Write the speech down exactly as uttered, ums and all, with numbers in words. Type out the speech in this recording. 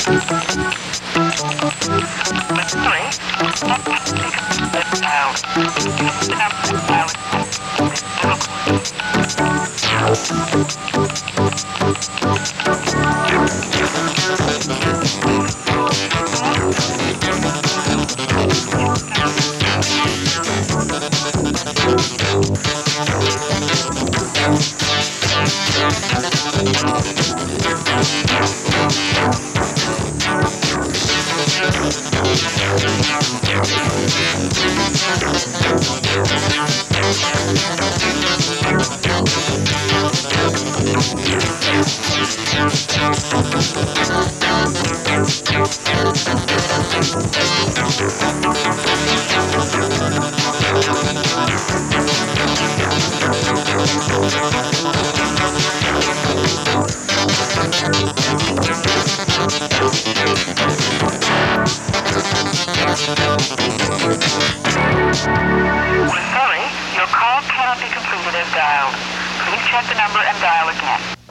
Sorry, your call cannot be completed as dialed. Please check the number and dial again.